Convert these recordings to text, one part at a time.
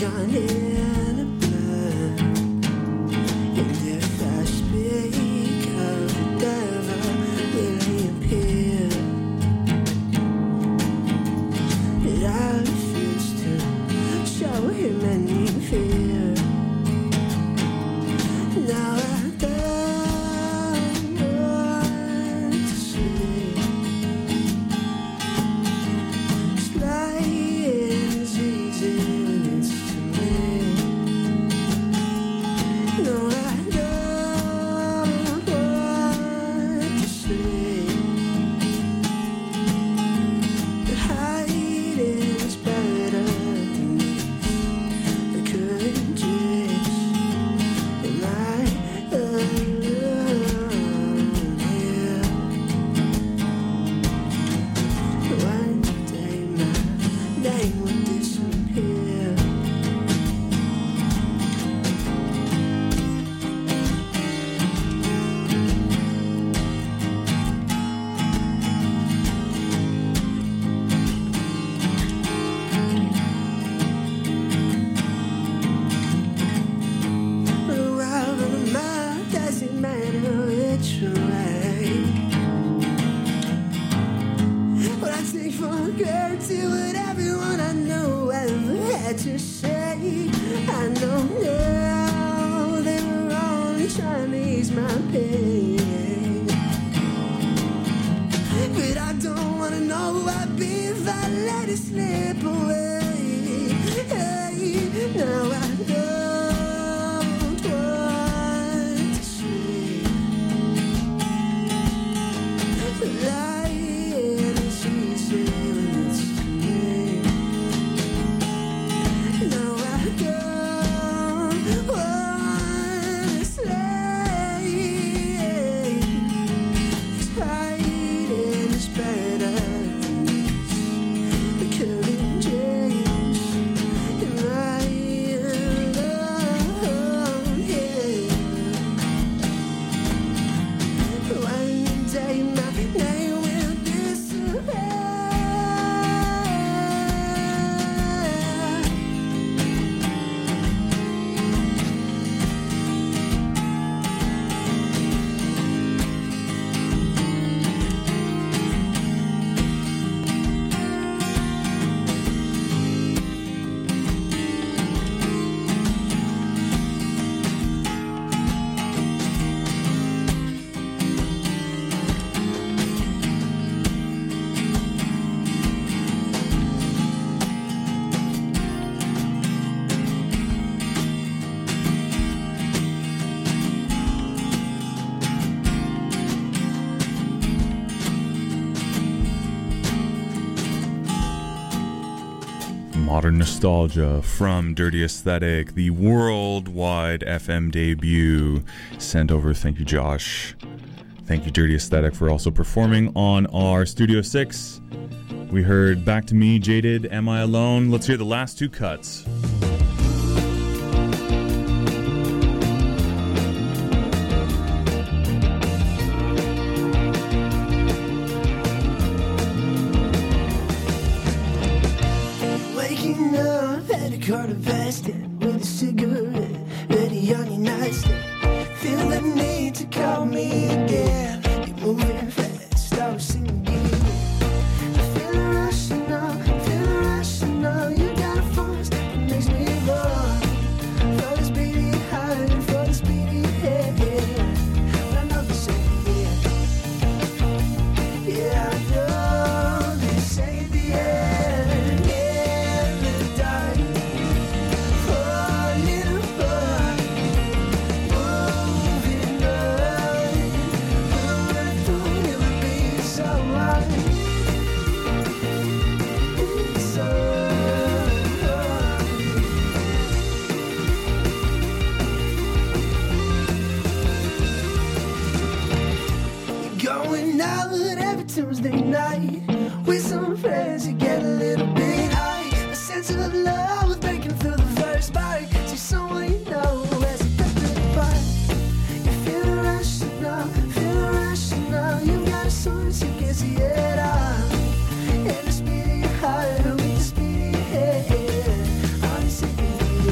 Modern Nostalgia from Dirty Aesthetic, the worldwide FM debut. Sent over. Thank you, Josh. Thank you, Dirty Aesthetic, for also performing on our Studio 6. We heard Back to Me, Jaded, Am I Alone? Let's hear the last two cuts. Quarter past it with a cigarette ready on your nightstand. Feel the need to call me again. You're moving fast, I was singing again. I feel a rush now, feel a rush now. You got a force that makes me run. For the speedy high, for the speedy head. But I know this ain't the end. Yeah, I know this ain't the end. Tuesday night with some friends, you get a little bit high. A sense of love was breaking through the first bite. See someone you know as a pepper bite. You feel a rush now, feel a rush now. You got a source, you can see it out. And the speedy high with the speedy head. On the city.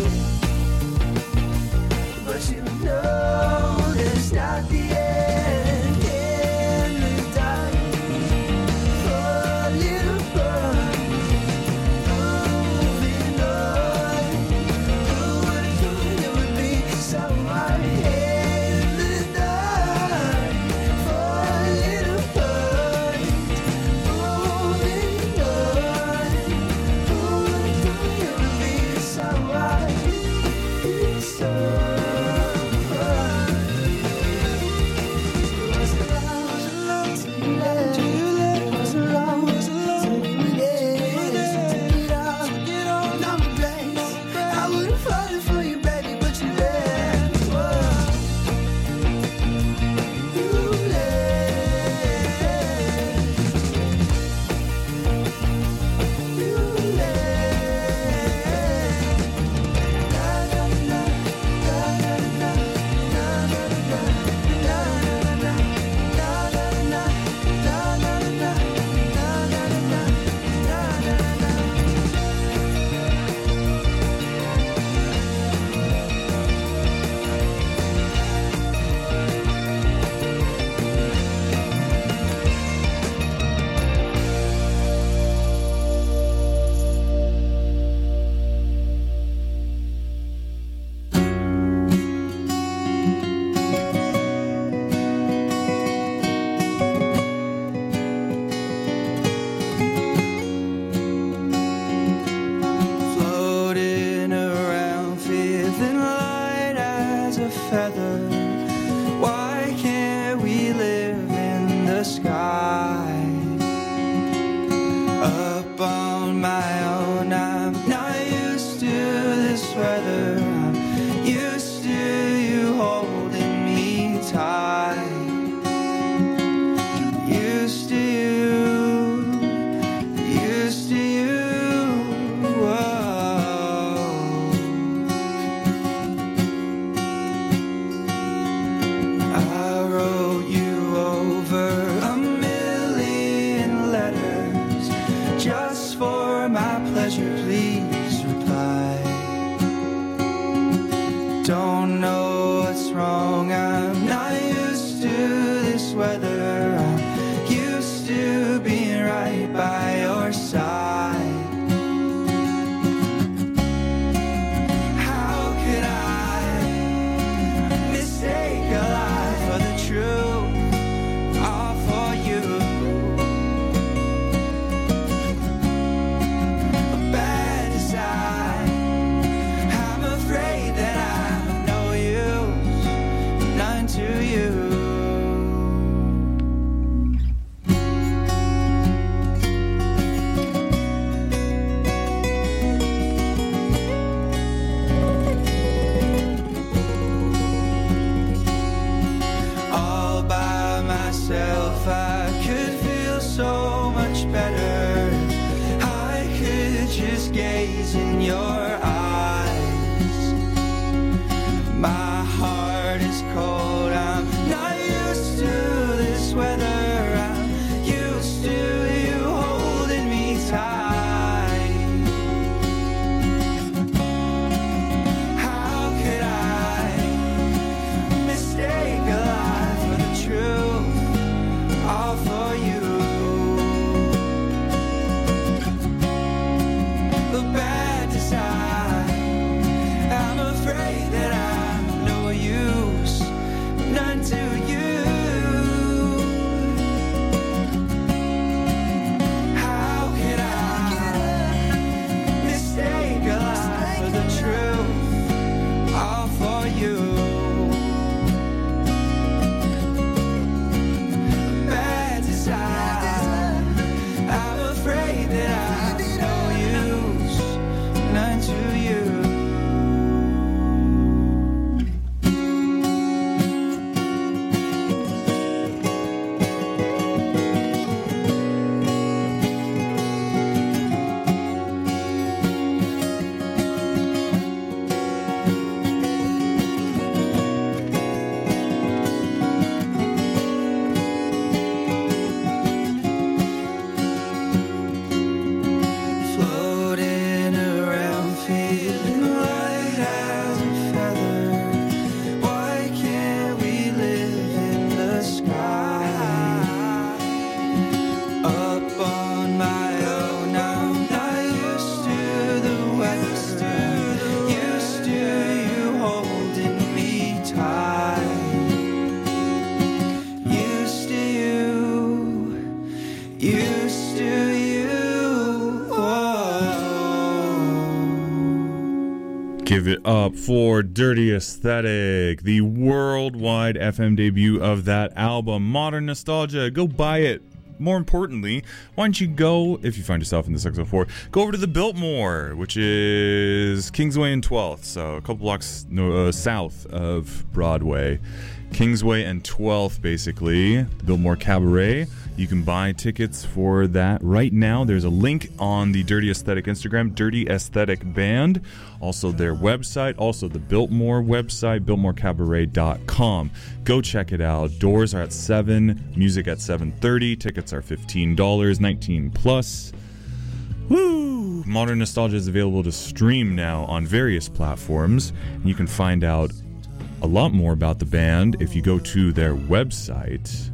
Give it up for Dirty Aesthetic, the worldwide FM debut of that album, Modern Nostalgia. Go buy it. More importantly, why don't you go, if you find yourself in this XO4, go over to the Biltmore, which is Kingsway and 12th, so a couple blocks south of Broadway. Kingsway and 12th, basically. The Biltmore Cabaret. You can buy tickets for that right now. There's a link on the Dirty Aesthetic Instagram, Dirty Aesthetic Band. Also their website, also the Biltmore website, biltmorecabaret.com. Go check it out. Doors are at 7, music at 7:30. Tickets are $15, 19 plus. Woo! Modern Nostalgia is available to stream now on various platforms. And you can find out a lot more about the band if you go to their website.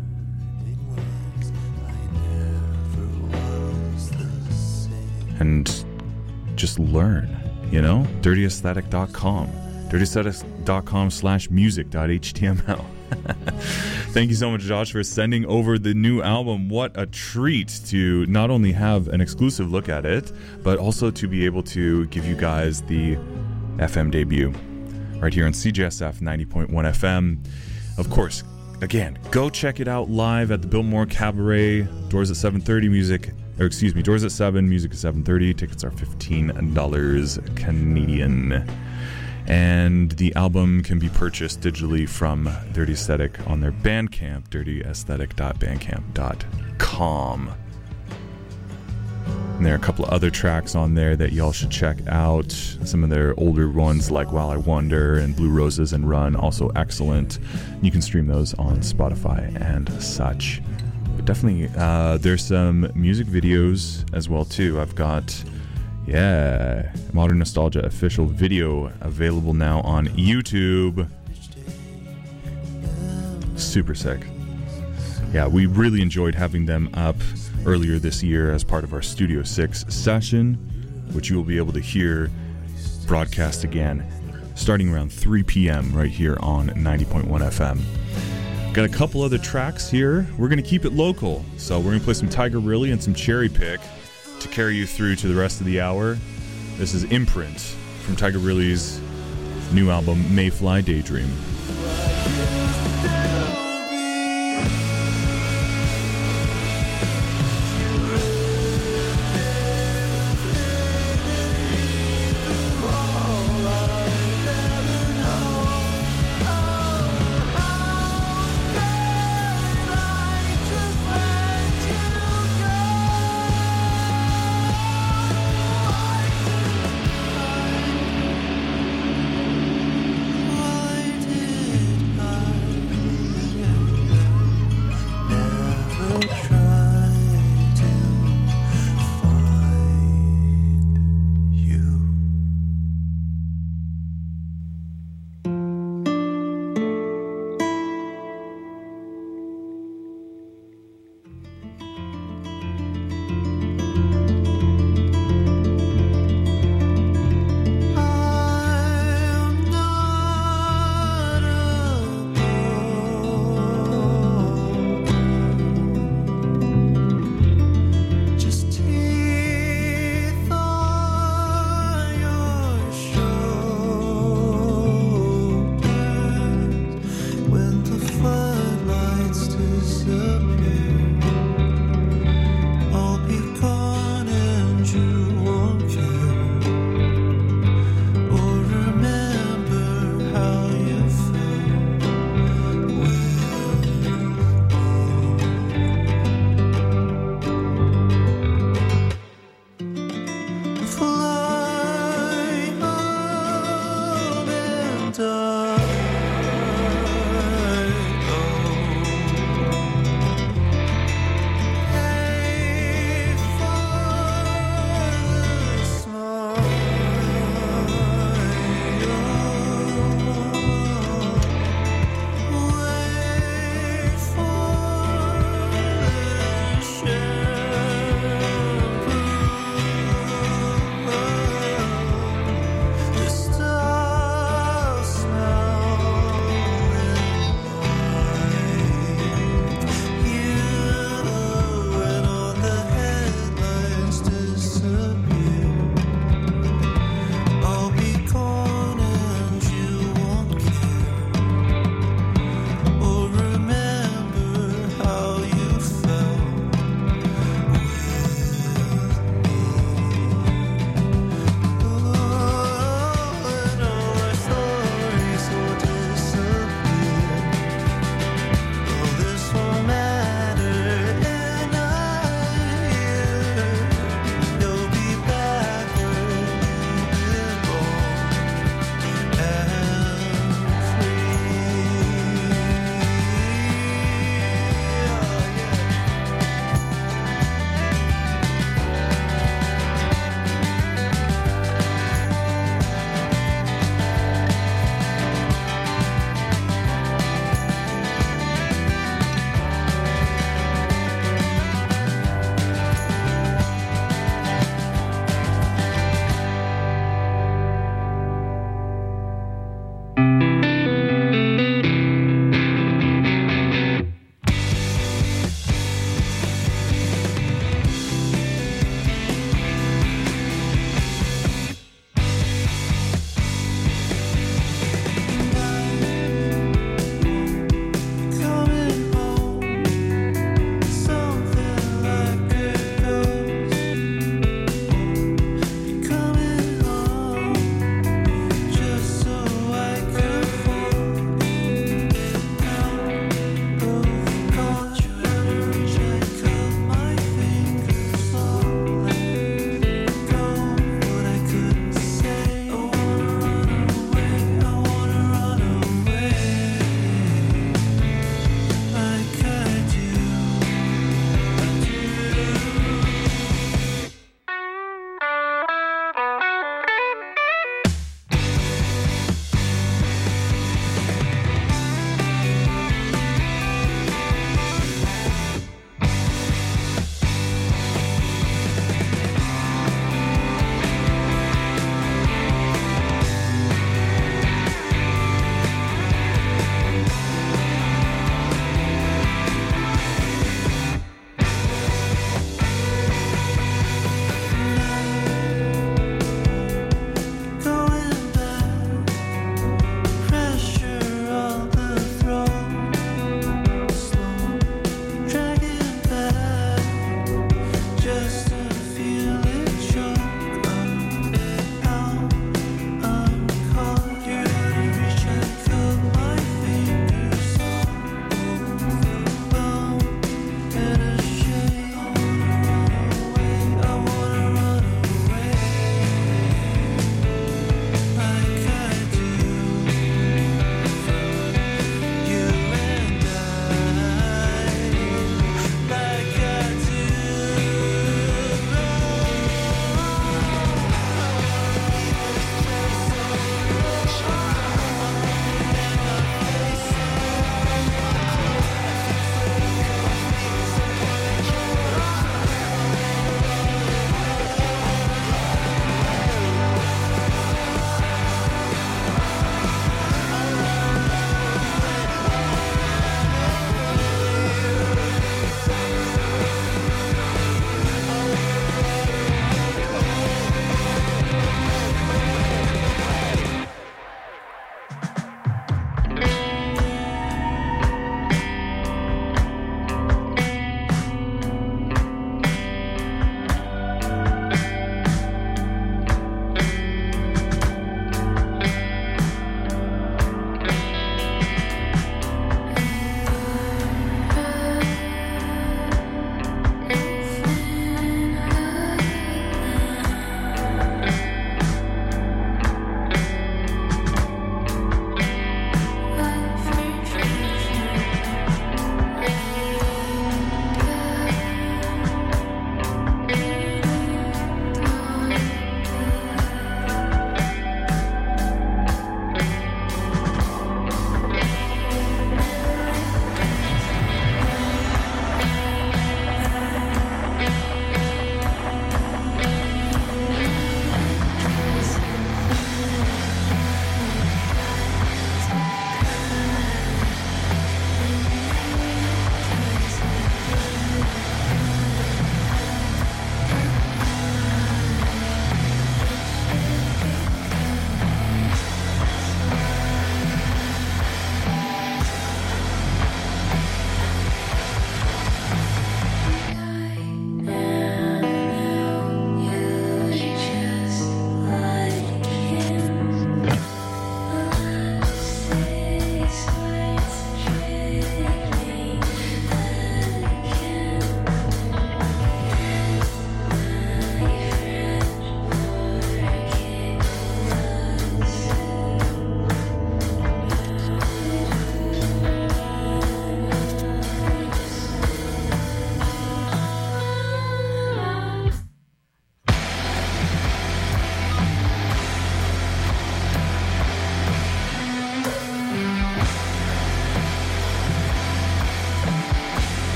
And just learn, dirtyaesthetic.com. dirtyaesthetic.com/music.html. Thank you so much, Josh, for sending over the new album. What a treat to not only have an exclusive look at it, but also to be able to give you guys the FM debut right here on CJSF 90.1 FM. Of course, again, go check it out live at the Biltmore Cabaret. Doors at 7:30, doors at 7, music at 7:30. Tickets are $15 Canadian. And the album can be purchased digitally from Dirty Aesthetic on their Bandcamp, dirtyaesthetic.bandcamp.com. And there are a couple of other tracks on there that y'all should check out. Some of their older ones like While I Wonder and Blue Roses and Run, also excellent. You can stream those on Spotify and such. But definitely, there's some music videos as well too. I've got, Modern Nostalgia official video available now on YouTube. Super sick. Yeah, we really enjoyed having them up earlier this year as part of our Studio 6 session, which you will be able to hear broadcast again starting around 3 p.m. right here on 90.1 FM. Got a couple other tracks here. We're going to keep it local, so we're going to play some Tiger Lily and some Cherry Pick to carry you through to the rest of the hour. This is Imprint from Tiger Lily's new album, Mayfly Daydream.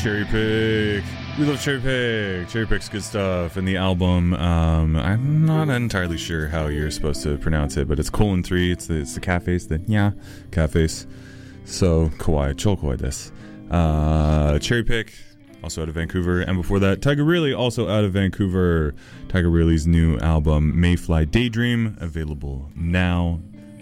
Cherry Pick. We love Cherry Pick. Cherry Pick's good stuff. And the album, I'm not entirely sure how you're supposed to pronounce it, but it's 3. It's the cafes, cafes. So, kawaii, chokoi desu. Cherry Pick, also out of Vancouver. And before that, Tiger Really, also out of Vancouver. Tiger Really's new album, Mayfly Daydream, available now.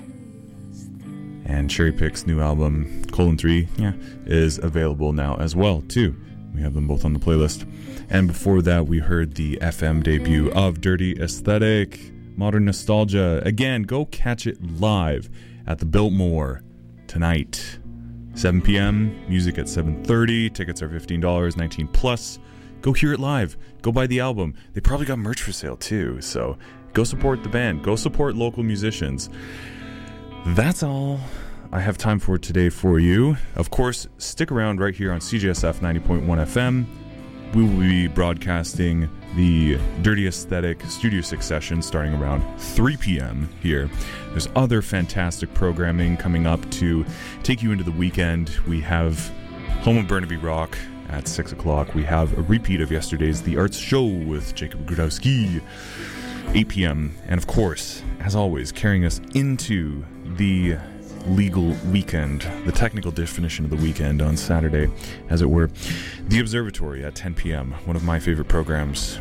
And Cherry Pick's new album, 3, is available now as well, too. We have them both on the playlist. And before that, we heard the FM debut of Dirty Aesthetic, Modern Nostalgia. Again, go catch it live at the Biltmore tonight. 7 p.m., music at 7:30. Tickets are $15, 19 plus. Go hear it live. Go buy the album. They probably got merch for sale, too. So go support the band. Go support local musicians. That's all I have time for today for you. Of course, stick around right here on CJSF 90.1 FM. We will be broadcasting the Dirty Aesthetic Studio 6 session starting around 3 p.m. here. There's other fantastic programming coming up to take you into the weekend. We have Home of Burnaby Rock at 6 o'clock. We have a repeat of yesterday's The Arts Show with Jacob Grudowski, 8 p.m. And of course, as always, carrying us into the legal weekend, the technical definition of the weekend on Saturday, as it were, The Observatory at 10 p.m., one of my favorite programs.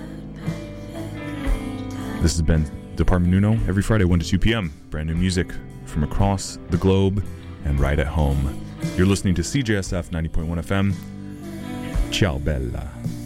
This has been Department Nuno, every Friday, 1 to 2 p.m. Brand new music from across the globe and right at home. You're listening to CJSF 90.1 FM. Ciao, Bella.